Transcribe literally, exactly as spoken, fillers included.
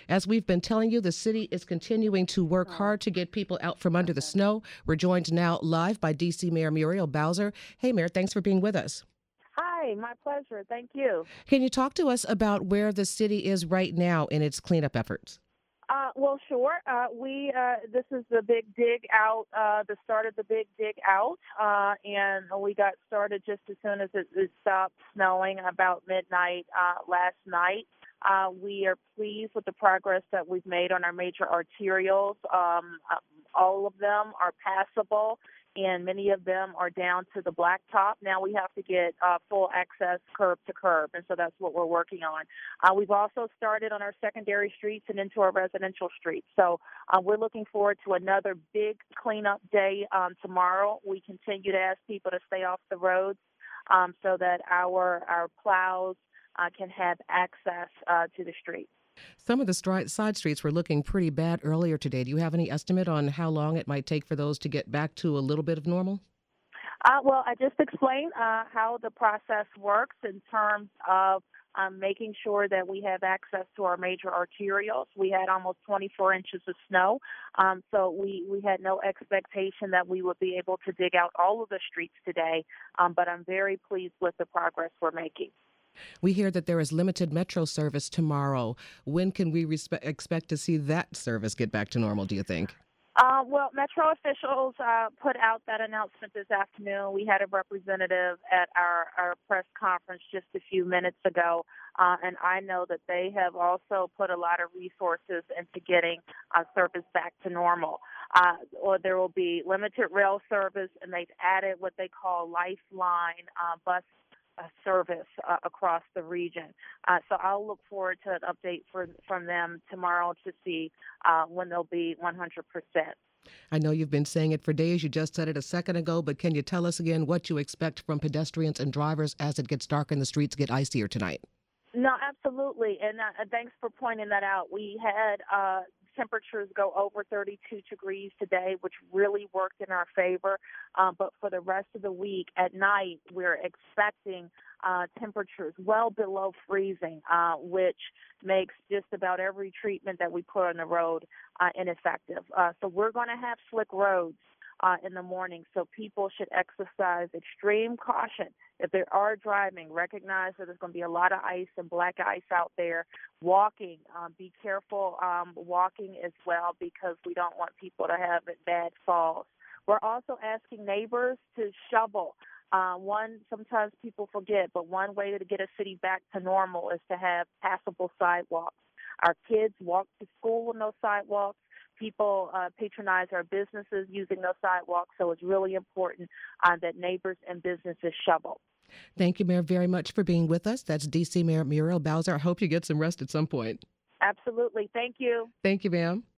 As we've been telling you, the city is continuing to work hard to get people out from under the snow. We're joined now live by D C. Mayor Muriel Bowser. Hey, Mayor, thanks for being with us. Hi, my pleasure. Thank you. Can you talk to us about where the city is right now in its cleanup efforts? Uh, well, sure. Uh, we uh, this is the big dig out, uh, the start of the big dig out, uh, and we got started just as soon as it, it stopped snowing about midnight uh, last night. Uh, we are pleased with the progress that we've made on our major arterials. Um, uh, all of them are passable, and many of them are down to the blacktop. Now we have to get uh, full access curb to curb, and so that's what we're working on. Uh, we've also started on our secondary streets and into our residential streets. So uh, we're looking forward to another big cleanup day um, tomorrow. We continue to ask people to stay off the roads um, so that our our plows uh, can have access uh, to the streets. Some of the stri- side streets were looking pretty bad earlier today. Do you have any estimate on how long it might take for those to get back to a little bit of normal? Uh, well, I just explained uh, how the process works in terms of um, making sure that we have access to our major arterials. We had almost twenty-four inches of snow, um, so we, we had no expectation that we would be able to dig out all of the streets today, um, but I'm very pleased with the progress we're making. We hear that there is limited metro service tomorrow. When can we respe- expect to see that service get back to normal, do you think? Uh, well, Metro officials uh, put out that announcement this afternoon. We had a representative at our, our press conference just a few minutes ago, uh, and I know that they have also put a lot of resources into getting uh, service back to normal. Uh, or there will be limited rail service, and they've added what they call Lifeline uh, bus uh, service uh, across the region. Uh, so I'll look forward to an update for, from them tomorrow to see uh, when they'll be one hundred percent. I know you've been saying it for days. You just said it a second ago, but can you tell us again what you expect from pedestrians and drivers as it gets dark and the streets get icier tonight? No, absolutely, and uh, thanks for pointing that out. We had uh, temperatures go over thirty-two degrees today, which really worked in our favor. Uh, but for the rest of the week, at night, we're expecting uh, temperatures well below freezing, uh, which makes just about every treatment that we put on the road uh, ineffective. Uh, so we're going to have slick roads Uh, in the morning, so people should exercise extreme caution. If they are driving, recognize that there's going to be a lot of ice and black ice out there. Walking, um, be careful um, walking as well, because we don't want people to have bad falls. We're also asking neighbors to shovel. Uh, one, sometimes people forget, but one way to get a city back to normal is to have passable sidewalks. Our kids walk to school on those sidewalks. People uh, patronize our businesses using those sidewalks, so it's really important uh, that neighbors and businesses shovel. Thank you, Mayor, very much for being with us. That's D C. Mayor Muriel Bowser. I hope you get some rest at some point. Absolutely. Thank you. Thank you, ma'am.